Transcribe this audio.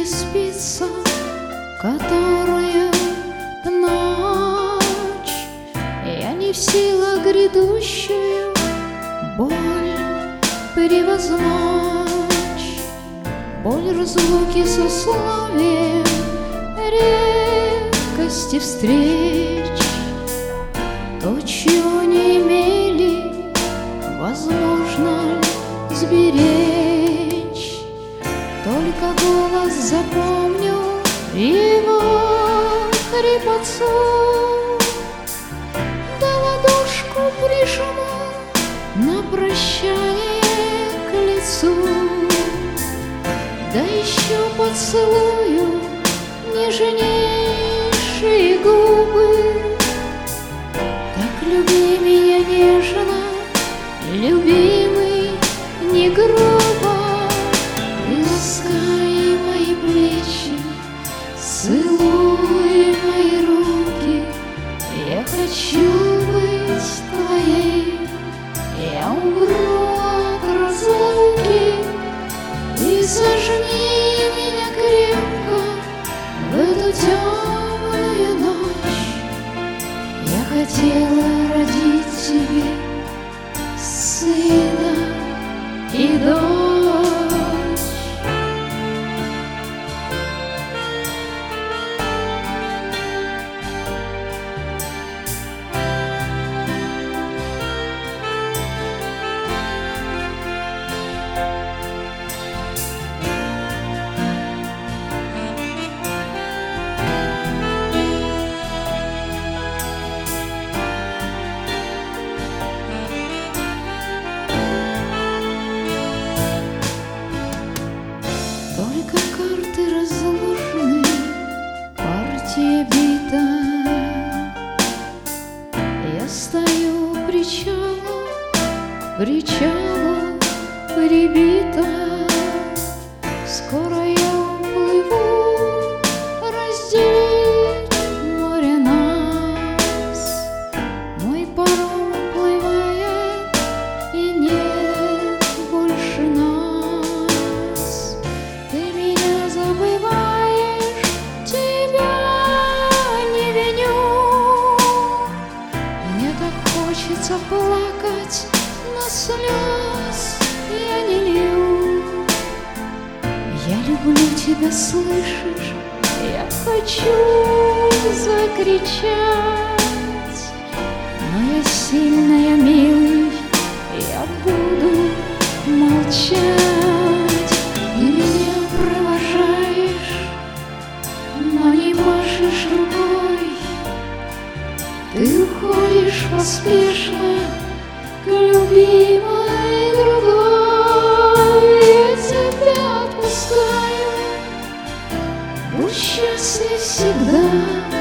не спится, которая ночь. Я не в силах грядущую боль превозмочь, боль разлуки с условием редкости встреч. То, чего не имели, возможно сберечь. Только голос запомню, его хрипотцу, да ладошку прижму на прощание к лицу, да еще поцелую нежнейшие губы. Так люби меня нежно, любимый, не грубо, и ласкай мои плечи, целуй мои руки. Я хочу быть твоей, я умру от разлуки. И сожми меня крепко в эту темную ночь. Я хотела родить тебе сына и дочь. Только карты разложены, партия бита. Я стою у причала, причалу прибита. Скоро я уплыву, разделит море нас. Мой паром уплывает, и нет больше нас. Ты меня забываешь, тебя не виню. Мне так хочется плакать, но слез я не лью. Я люблю тебя, слышишь? Я хочу закричать, но я сильная, милый, я буду молчать. Ты меня провожаешь, но не машешь рукой. Ты уходишь поспешно к любимой другой. Я тебя отпускаю, будь счастлив всегда.